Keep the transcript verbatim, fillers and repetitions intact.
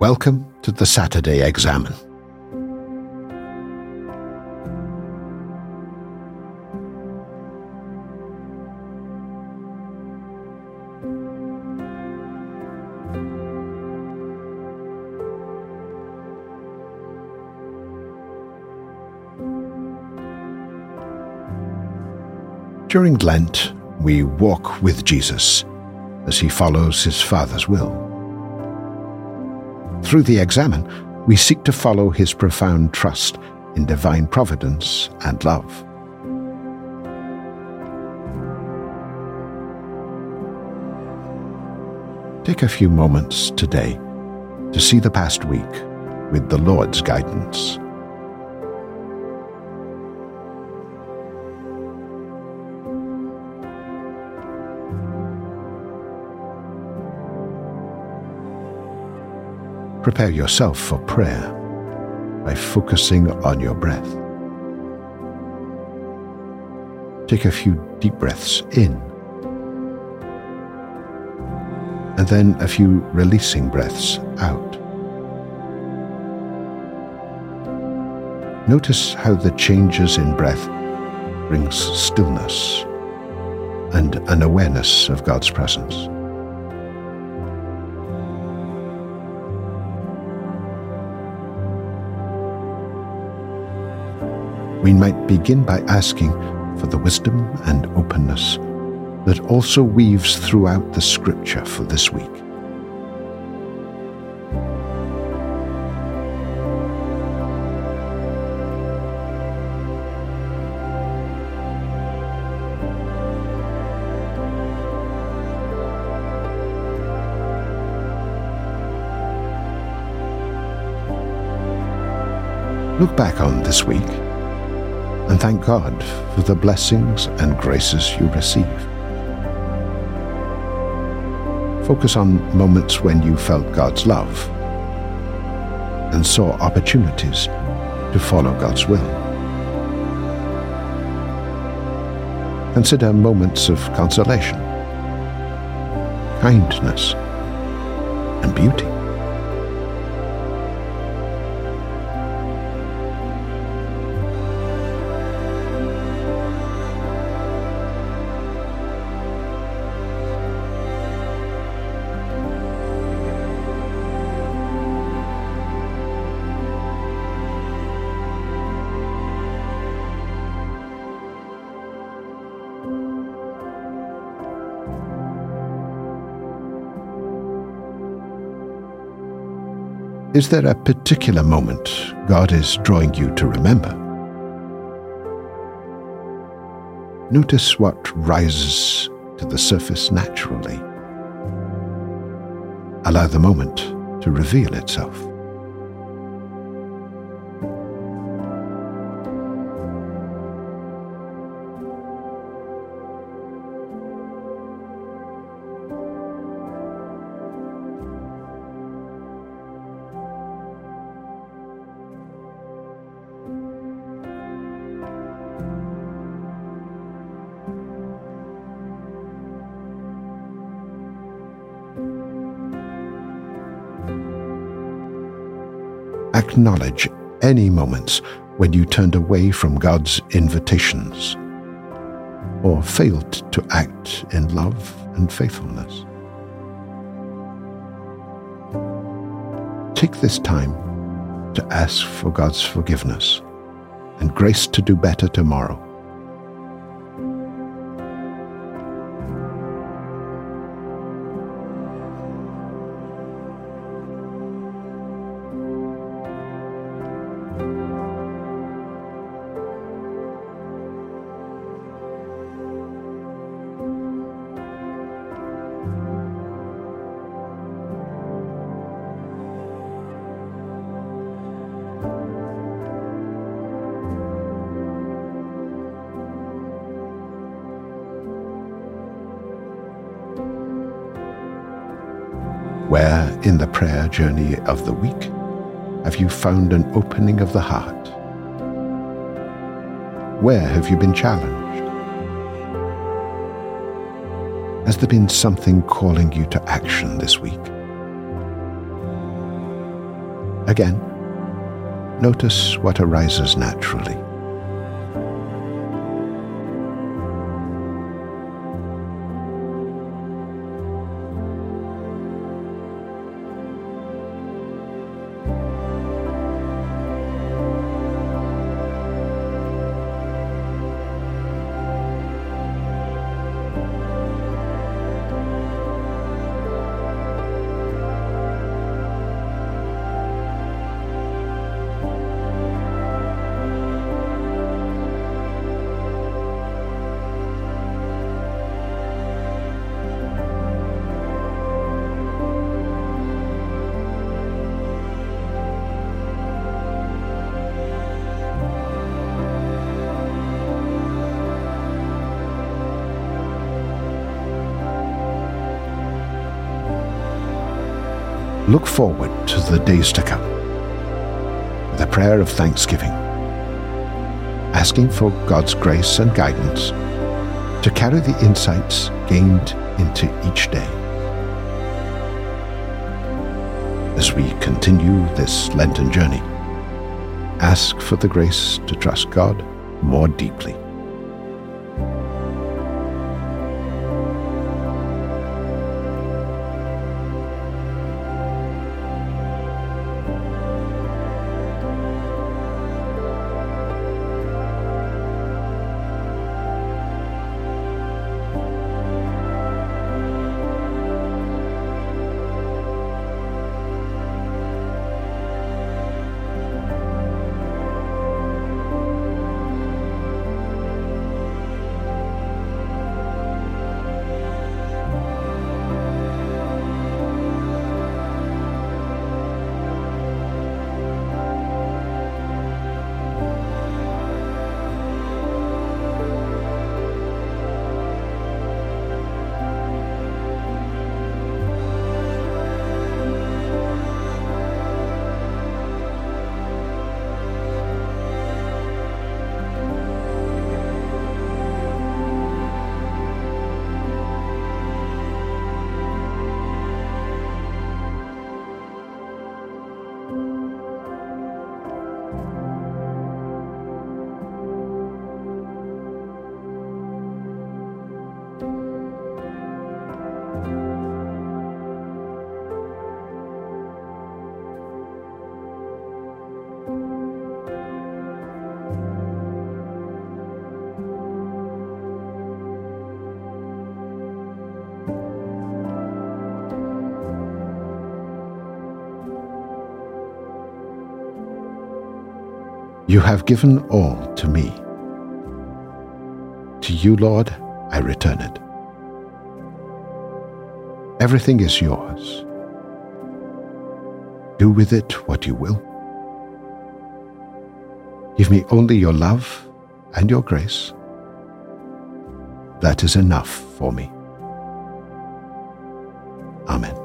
Welcome to the Saturday Examen. During Lent, we walk with Jesus as he follows his Father's will. Through the Examen, we seek to follow his profound trust in divine providence and love. Take a few moments today to see the past week with the Lord's guidance. Prepare yourself for prayer by focusing on your breath. Take a few deep breaths in, and then a few releasing breaths out. Notice how the changes in breath brings stillness and an awareness of God's presence. We might begin by asking for the wisdom and openness that also weaves throughout the Scripture for this week. Look back on this week and thank God for the blessings and graces you receive. Focus on moments when you felt God's love and saw opportunities to follow God's will. Consider moments of consolation, kindness, and beauty. Is there a particular moment God is drawing you to remember? Notice what rises to the surface naturally. Allow the moment to reveal itself. Acknowledge any moments when you turned away from God's invitations or failed to act in love and faithfulness. Take this time to ask for God's forgiveness and grace to do better tomorrow. Where in the prayer journey of the week have you found an opening of the heart? Where have you been challenged? Has there been something calling you to action this week? Again, notice what arises naturally. Look forward to the days to come with a prayer of thanksgiving, asking for God's grace and guidance to carry the insights gained into each day. As we continue this Lenten journey, ask for the grace to trust God more deeply. You have given all to me. To you, Lord, I return it. Everything is yours. Do with it what you will. Give me only your love and your grace. That is enough for me. Amen.